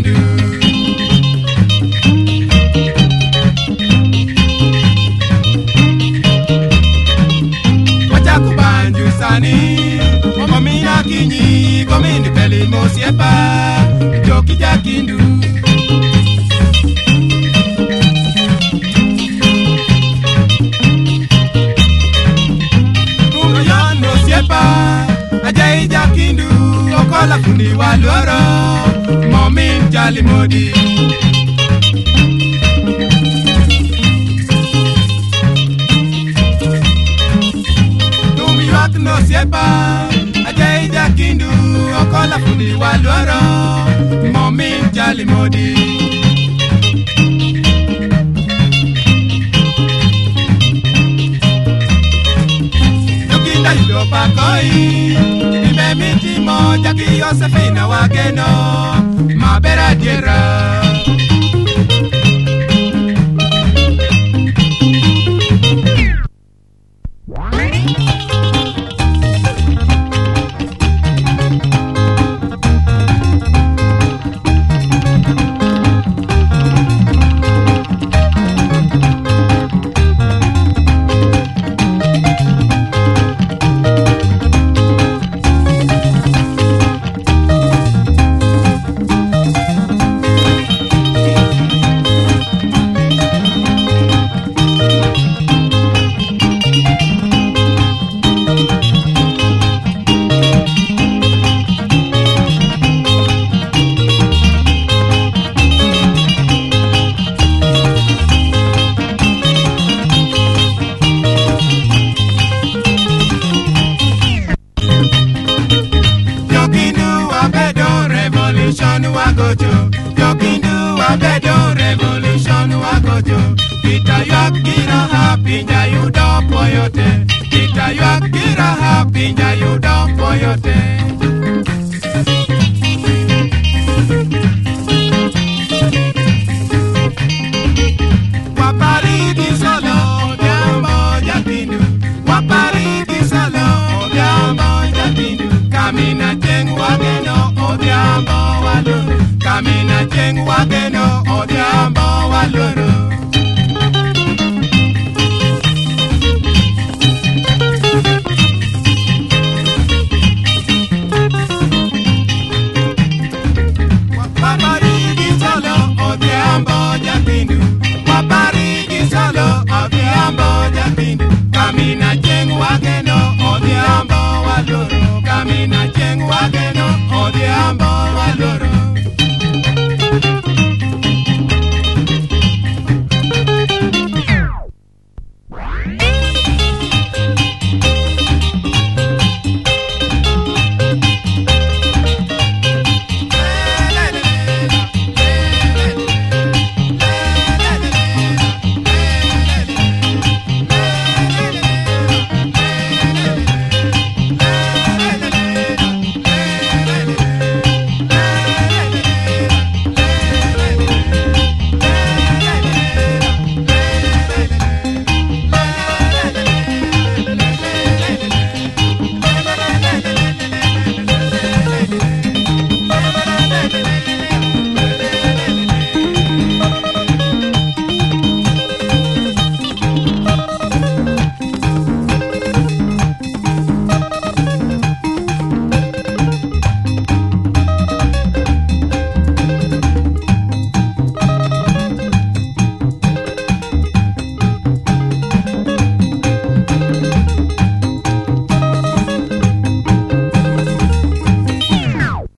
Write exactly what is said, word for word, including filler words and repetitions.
Jakindu. Wajakubanju sani, Omomina kinyi, Komindi peli mosiepa, Joki Jakindu. Ajay Jakindu, Okola fundi waloro, Momin jali modi. Tumi yak no siepa, Ajay Jakindu, Okola fundi waloro, Momin jali modi. Yudo pakoi, ibe miti mo Jackie Josephina wageno, mabera diera. Jakindu wabedo revolution wagojo. Kita yak gira happy nya yudo poyote. Kita yak gira happy nya yudo poyote. Wapari gisalo obiambo Jakindu. Wapari gisalo obiambo Jakindu. Kamina jeng wageno obiambo waluru. Kamina jeng wageno obiambo waluru. Wapari gisalo obiambo Jakindu. Wapari gisalo obiambo Jakindu. Kamina jeng wageno obiambo waluru. Kamina jeng wageno obiambo waluru.